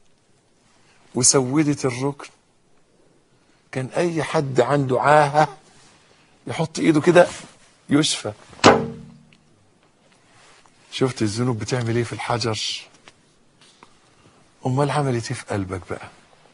وسودت الركن كان أي حد عنده عاهة يحط إيده كده يشفى. شفت الذنوب بتعمل ايه في الحجر؟ امال عملت ايه في قلبك بقى؟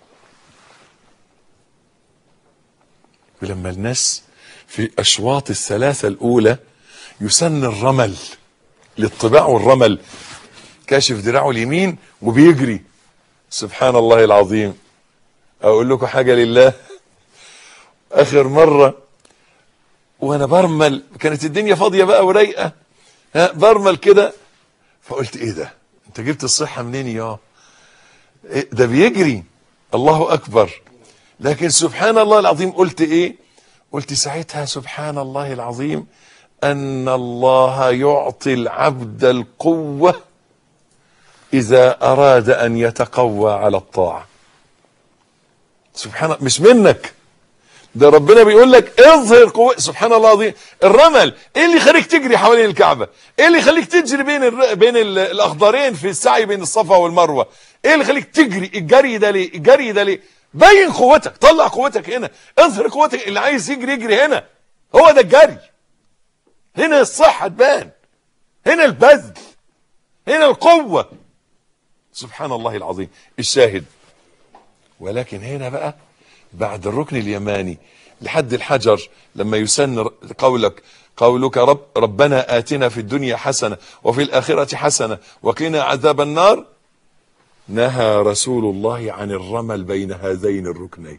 ولما الناس في اشواط الثلاثة الاولى يسن الرمل للطباع والرمل، كاشف دراعه اليمين وبيجري. سبحان الله العظيم. اقول لكم حاجة لله، اخر مرة وانا برمل كانت الدنيا فاضية بقى ورايقة، ها برمل كده، فقلت ايه ده؟ انت جبت الصحة منين يا إيه ده؟ بيجري. الله اكبر. لكن سبحان الله العظيم قلت ايه؟ قلت ساعتها سبحان الله العظيم ان الله يعطي العبد القوة اذا اراد ان يتقوى على الطاعة. سبحان الله، مش منك، ده ربنا بيقول لك اظهر قوة. سبحان الله العظيم. الرمل ايه اللي يخليك تجري حوالين الكعبة؟ ايه اللي يخليك تجري بين الر... بين ال... الاخضرين في السعي بين الصفا والمروة؟ ايه اللي يخليك تجري؟ الجري ده ليه؟ الجري ده ليه؟ بين قوتك، طلع قوتك هنا، اظهر قوتك. اللي عايز يجري يجري هنا، هو ده الجري. هنا الصحة تبان، هنا البذل، هنا القوة. سبحان الله العظيم. الشاهد، ولكن هنا بقى بعد الركن اليماني لحد الحجر لما يسن قولك قولك رب ربنا آتنا في الدنيا حسنة وفي الآخرة حسنة وقنا عذاب النار، نهى رسول الله عن الرمل بين هذين الركنين.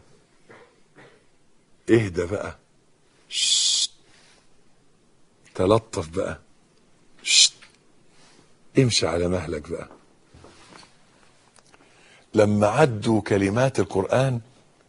اهدى بقى، شت. تلطف بقى، شت. امشي على مهلك بقى. لما عدوا كلمات القرآن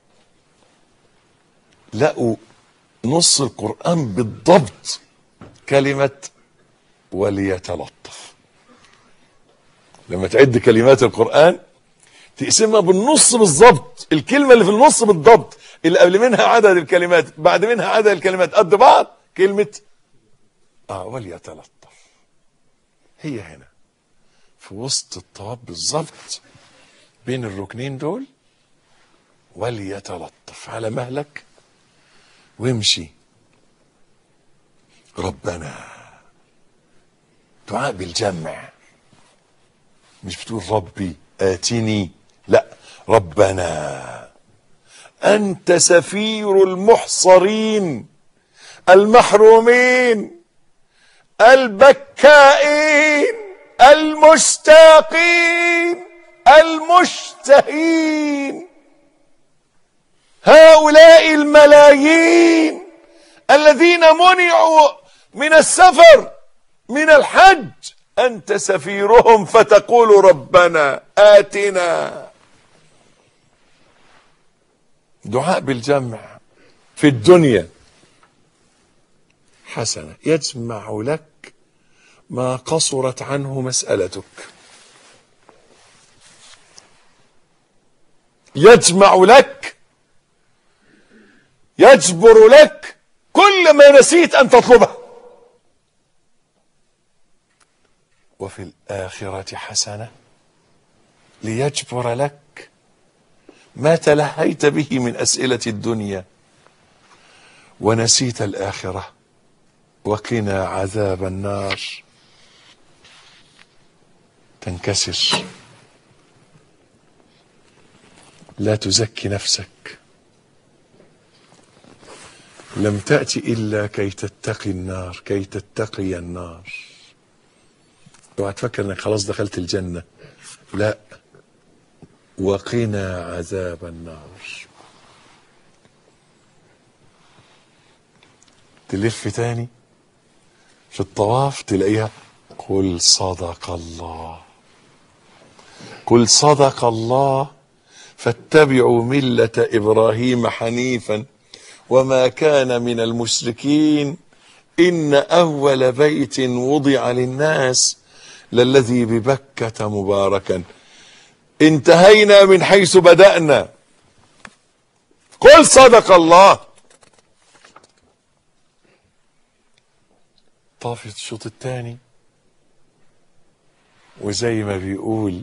لقوا نص القرآن بالضبط كلمة وليتلطف. لما تعد كلمات القرآن تقسمها بالنص بالضبط، الكلمة اللي في النص بالضبط، اللي قبل منها عدد الكلمات بعد منها عدد الكلمات قد بعض، كلمة اه وليتلطف. هي هنا في وسط الطواف بالضبط بين الركنين دول، وليتلطف على مهلك وامشي. ربنا دعاء بالجمع، مش بتقول ربي آتني، لا، ربنا أنت سفير المحصرين المحرومين البكائين المشتاقين المشتهين، هؤلاء الملايين الذين منعوا من السفر من الحج، أنت سفيرهم فتقول ربنا آتنا. دعاء بالجمع في الدنيا حسنة يجمع لك ما قصرت عنه مسألتك، يجمع لك يجبر لك كل ما نسيت أن تطلبه. وفي الآخرة حسنة ليجبر لك ما تلهيت به من أسئلة الدنيا ونسيت الآخرة. وقنا عذاب النار. تنكسر، لا تزكي نفسك، لم تأتي إلا كي تتقي النار، كي تتقي النار. اوعى تفكر انك خلاص دخلت الجنة، لا، وقنا عذاب النار. تلف تاني في الطواف تلاقيها قل صدق الله، قل صدق الله فاتبعوا ملة إبراهيم حنيفا وما كان من المشركين إن أول بيت وضع للناس للذي ببكة مباركا. انتهينا من حيث بدأنا. قل صدق الله. طافت الشوط الثاني، وزي ما بيقول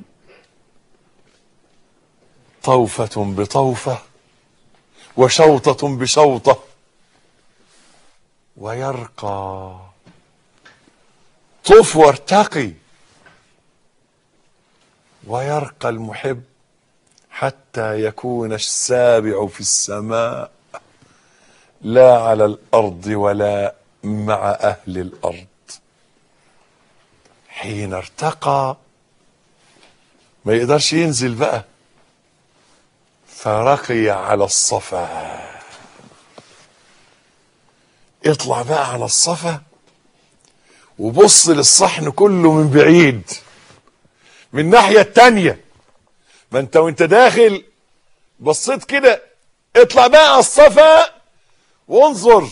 طوفة بطوفة وشوطة بشوطة، ويرقى. طف وارتقي، ويرقى المحب حتى يكون السابع في السماء لا على الأرض ولا مع أهل الأرض. حين ارتقى ما يقدرش ينزل بقى، فرقي على الصفا. اطلع بقى على الصفا وبص للصحن كله من بعيد من الناحية التانية. ما انت وانت داخل بصيت كده، اطلع بقى على الصفا وانظر.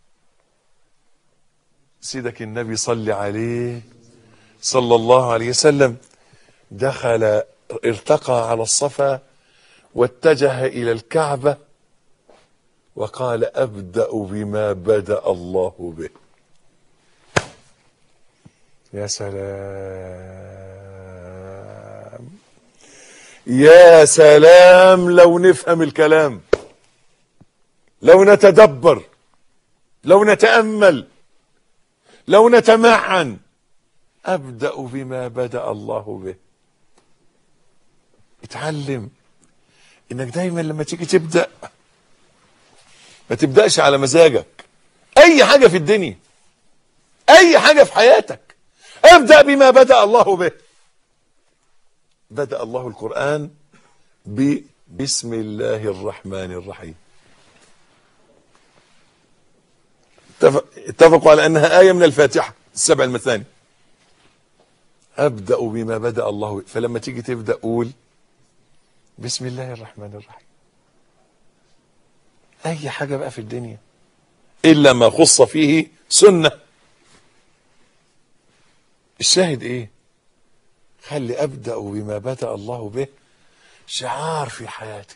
سيدك النبي صلى عليه صلى الله عليه وسلم دخل ارتقى على الصفا واتجه إلى الكعبة وقال أبدأ بما بدأ الله به. يا سلام، يا سلام، لو نفهم الكلام، لو نتدبر، لو نتأمل، لو نتمعن. أبدأ بما بدأ الله به. اتعلم انك دايما لما تيجي تبدأ ما تبدأش على مزاجك. اي حاجة في الدنيا، اي حاجة في حياتك، ابدأ بما بدأ الله به. بدأ الله القرآن ببسم الله الرحمن الرحيم. اتفقوا على انها آية من الفاتحة السبع المثاني. ابدأ بما بدأ الله به. فلما تيجي تبدأ قول بسم الله الرحمن الرحيم. اي حاجة بقى في الدنيا الا ما خص فيه سنة. الشاهد ايه؟ خلي ابدأ بما بدأ الله به شعار في حياتك.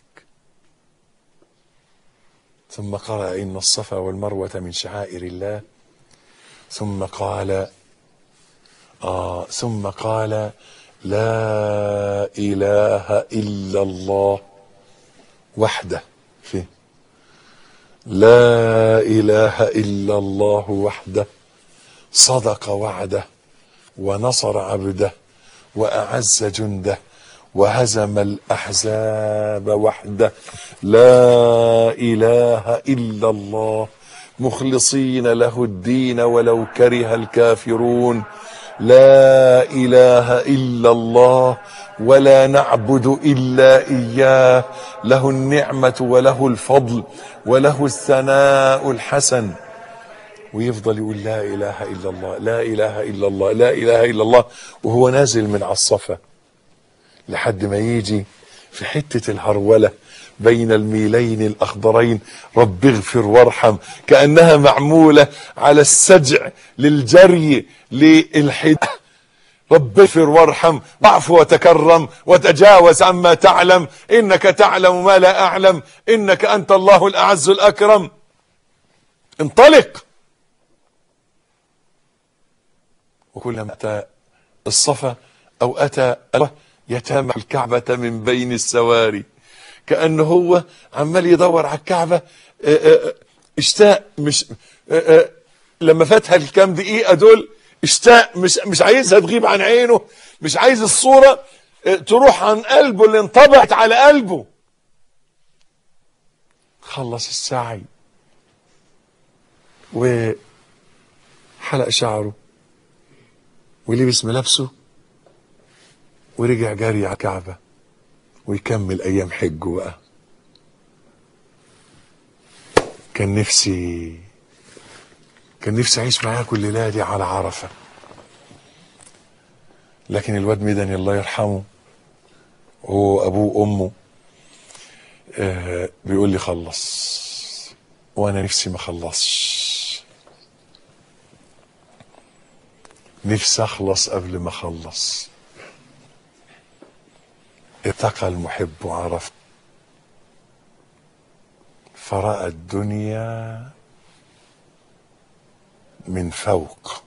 ثم قرأ ان الصفا والمروة من شعائر الله. ثم قال آه ثم قال لا اله الا الله وحده. فيه لا اله الا الله وحده صدق وعده ونصر عبده وأعز جنده وهزم الأحزاب وحده. لا إله إلا الله مخلصين له الدين ولو كره الكافرون. لا إله إلا الله ولا نعبد إلا إياه له النعمة وله الفضل وله الثناء الحسن. ويفضل يقول لا إله إلا الله لا إله إلا الله لا إله إلا الله وهو نازل من على الصفا لحد ما يجي في حتة الهرولة بين الميلين الأخضرين رب اغفر وارحم، كأنها معمولة على السجع للجري للحد. رب اغفر وارحم واعف وتكرم وتجاوز عما تعلم إنك تعلم ما لا أعلم إنك أنت الله الأعز الأكرم. انطلق. وكلما أتى الصفا أو أتى يتامح الكعبة من بين السواري، كأنه هو عمال يدور على الكعبة. اشتاق، مش لما فاتها الكام دقيقة دول اشتاق، مش مش عايزها تغيب عن عينه، مش عايز الصورة تروح عن قلبه اللي انطبعت على قلبه. خلص السعي وحلق شعره ولبس ملابسه ورجع جاري على الكعبة ويكمل ايام حجه بقى. كان نفسي كان نفسي اعيش معاه كل ليله دي على عرفه، لكن الواد مدني الله يرحمه هو ابوه وامه آه بيقول لي خلص، وانا نفسي ما خلصش، نفسي اخلص قبل ما اخلص. اتقى المحب عرف فرأى الدنيا من فوق،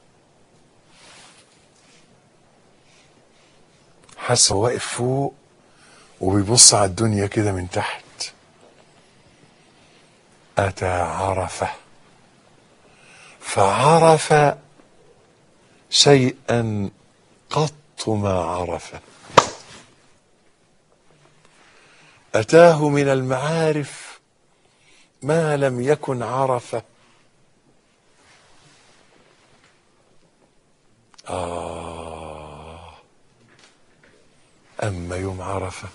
حس هو واقف فوق وبيبص على الدنيا كده من تحت. أتى عرفة فعرف شيئا قط ما عرفه. أتاه من المعارف ما لم يكن عرفه. آه أما يوم عرفة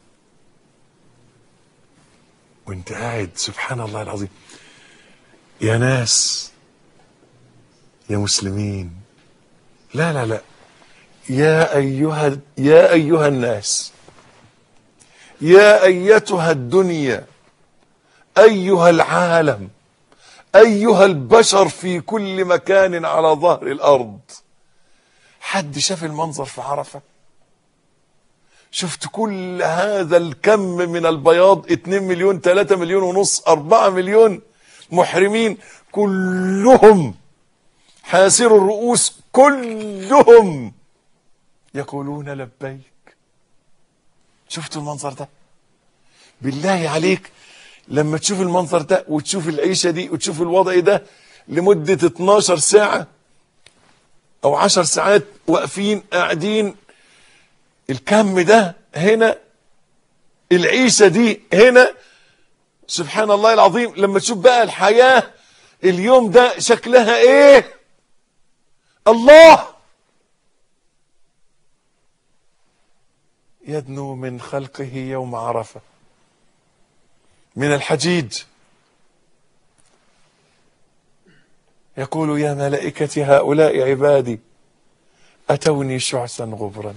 وانت قاعد سبحان الله العظيم، يا ناس يا مسلمين، لا لا لا يا أيها يا أيها الناس، يا أيتها الدنيا، أيها العالم، أيها البشر في كل مكان على ظهر الأرض. حد شاف المنظر في عرفة؟ شفت كل هذا الكم من البياض، اتنين مليون تلاتة مليون ونص اربعة مليون محرمين، كلهم حاسر الرؤوس، كلهم يقولون لبيك. شفتوا المنظر ده؟ بالله عليك لما تشوف المنظر ده وتشوف العيشة دي وتشوف الوضع ده لمدة اتناشر ساعة او عشر ساعات واقفين قاعدين، الكم ده هنا، العيشة دي هنا، سبحان الله العظيم. لما تشوف بقى الحياة اليوم ده شكلها ايه، الله يدنو من خلقه يوم عرفة من الحجيج، يقول يا ملائكة هؤلاء عبادي أتوني شعثا غبرا.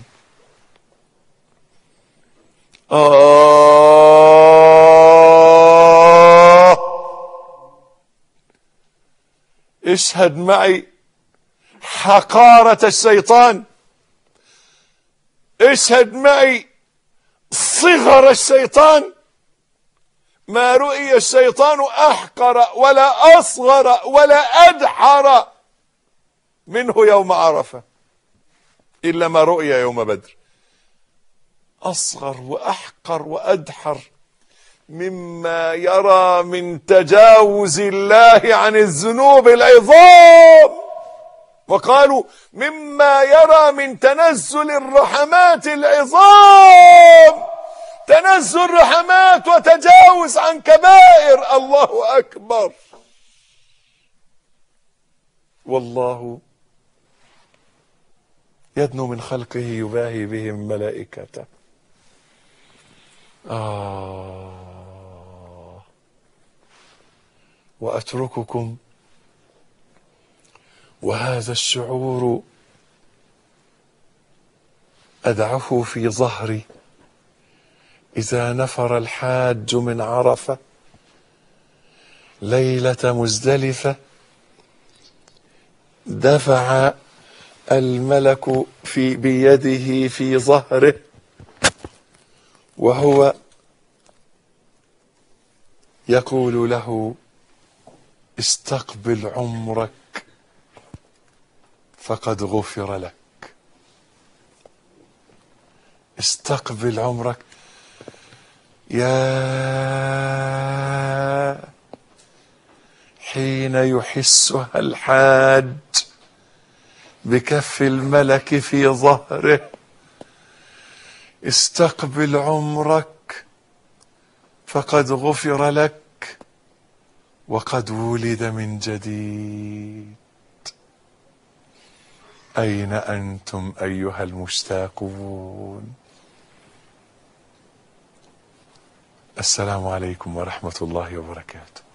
آه اشهد معي حقارة الشيطان، اشهد معي صغر الشيطان. ما رؤي الشيطان أحقر ولا أصغر ولا أدحر منه يوم عرفة إلا ما رؤي يوم بدر. أصغر وأحقر وأدحر مما يرى من تجاوز الله عن الذنوب العظام، وقالوا مما يرى من تنزل الرحمات العظام، تنزل رحمات وتجاوز عن كبائر. الله أكبر. والله يدنو من خلقه يباهي بهم ملائكته. آه وأترككم وهذا الشعور أدعه في ظهري إذا نفر الحاج من عرفة ليلة مزدلفة، دفع الملك في بيده في ظهره وهو يقول له استقبل عمرك فقد غفر لك، استقبل عمرك. يا حين يحسها الحاج بكف الملك في ظهره، استقبل عمرك فقد غفر لك وقد ولد من جديد. أين أنتم أيها المشتاقون؟ السلام عليكم ورحمة الله وبركاته.